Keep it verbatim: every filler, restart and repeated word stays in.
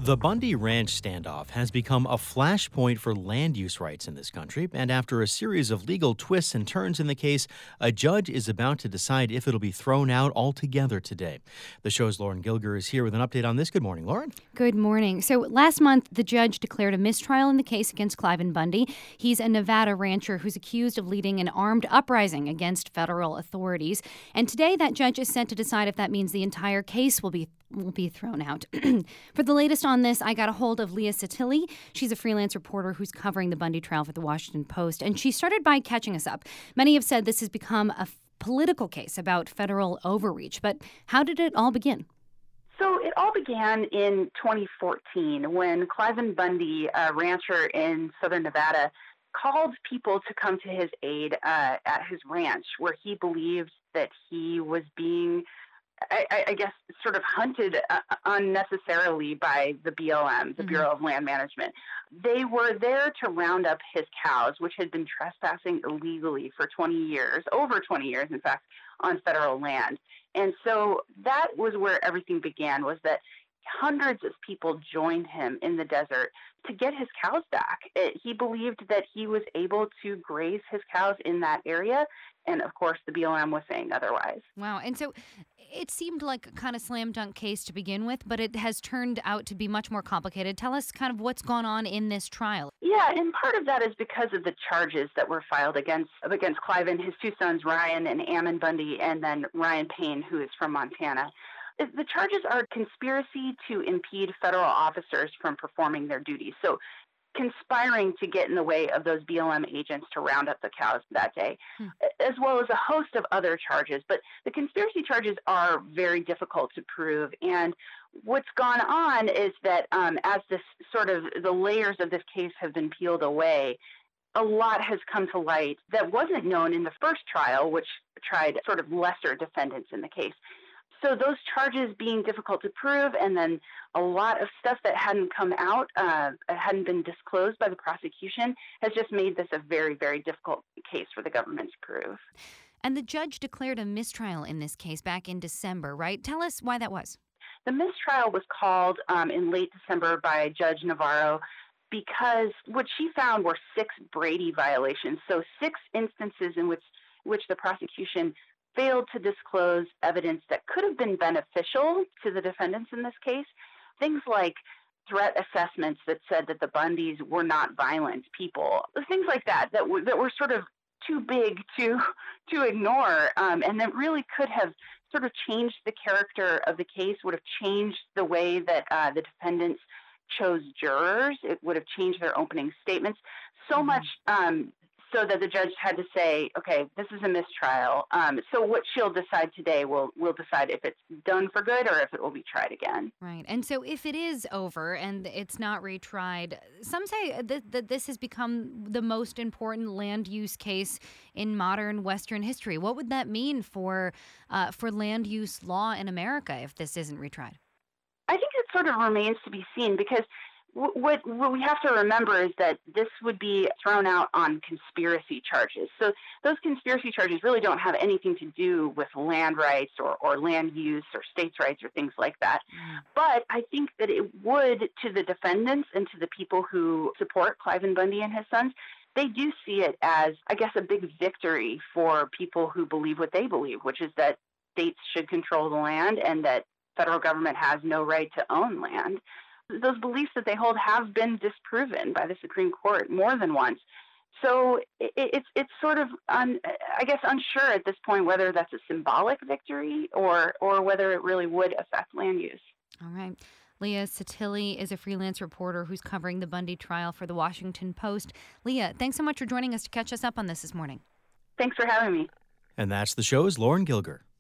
The Bundy Ranch standoff has become a flashpoint for land use rights in this country, and after a series of legal twists and turns in the case, a judge is about to decide if it'll be thrown out altogether today. The show's Lauren Gilger is here with an update on this. Good morning, Lauren. Good morning. So last month, the judge declared a mistrial in the case against Cliven Bundy. He's a Nevada rancher who's accused of leading an armed uprising against federal authorities. And today, that judge is set to decide if that means the entire case will be will be thrown out. For the latest on this, I got a hold of Leah Satili. She's a freelance reporter who's covering the Bundy trial for the Washington Post, and she started by catching us up. Many have said this has become a f- political case about federal overreach, but how did it all begin? So it all began in twenty fourteen when Cliven Bundy, a rancher in southern Nevada, called people to come to his aid uh, at his ranch, where he believed that he was being I, I guess, sort of hunted uh, unnecessarily by the B L M, the mm-hmm. Bureau of Land Management. They were there to round up his cows, which had been trespassing illegally for twenty years, over twenty years, in fact, on federal land. And so that was where everything began, was that hundreds of people joined him in the desert to get his cows back. It, he believed that he was able to graze his cows in that area. And of course, the B L M was saying otherwise. Wow. And so it seemed like a kind of slam dunk case to begin with, but it has turned out to be much more complicated. Tell us kind of what's gone on in this trial. Yeah, and part of that is because of the charges that were filed against against Cliven, his two sons, Ryan and Ammon Bundy, and then Ryan Payne, who is from Montana. The charges are conspiracy to impede federal officers from performing their duties. So conspiring to get in the way of those B L M agents to round up the cows that day, hmm. as well as a host of other charges. But the conspiracy charges are very difficult to prove. And what's gone on is that um, as this sort of the layers of this case have been peeled away, a lot has come to light that wasn't known in the first trial, which tried sort of lesser defendants in the case. So those charges being difficult to prove, and then a lot of stuff that hadn't come out, uh, hadn't been disclosed by the prosecution, has just made this a very, very difficult case for the government to prove. And the judge declared a mistrial in this case back in December, right? Tell us why that was. The mistrial was called um, in late December by Judge Navarro because what she found were six Brady violations. So six instances in which which the prosecution failed to disclose evidence that could have been beneficial to the defendants in this case. Things like threat assessments that said that the Bundys were not violent people, things like that, that were, that were sort of too big to to ignore, um, and that really could have sort of changed the character of the case, would have changed the way that uh, the defendants chose jurors. It would have changed their opening statements so mm-hmm. much um, so that the judge had to say, okay, this is a mistrial. Um, so what she'll decide today will will decide if it's done for good or if it will be tried again. Right. And so if it is over and it's not retried, some say that, that this has become the most important land use case in modern Western history. What would that mean for uh, for land use law in America if this isn't retried? I think it sort of remains to be seen because What, what we have to remember is that this would be thrown out on conspiracy charges. So those conspiracy charges really don't have anything to do with land rights or, or land use or states' rights or things like that. Mm. But I think that it would, to the defendants and to the people who support Cliven Bundy and his sons, they do see it as, I guess, a big victory for people who believe what they believe, which is that states should control the land and that federal government has no right to own land. Those beliefs that they hold have been disproven by the Supreme Court more than once. So it, it's it's sort of, un, I guess, unsure at this point whether that's a symbolic victory or or whether it really would affect land use. All right. Leah Satili is a freelance reporter who's covering the Bundy trial for the Washington Post. Leah, thanks so much for joining us to catch us up on this this morning. Thanks for having me. And that's the show's Lauren Gilger.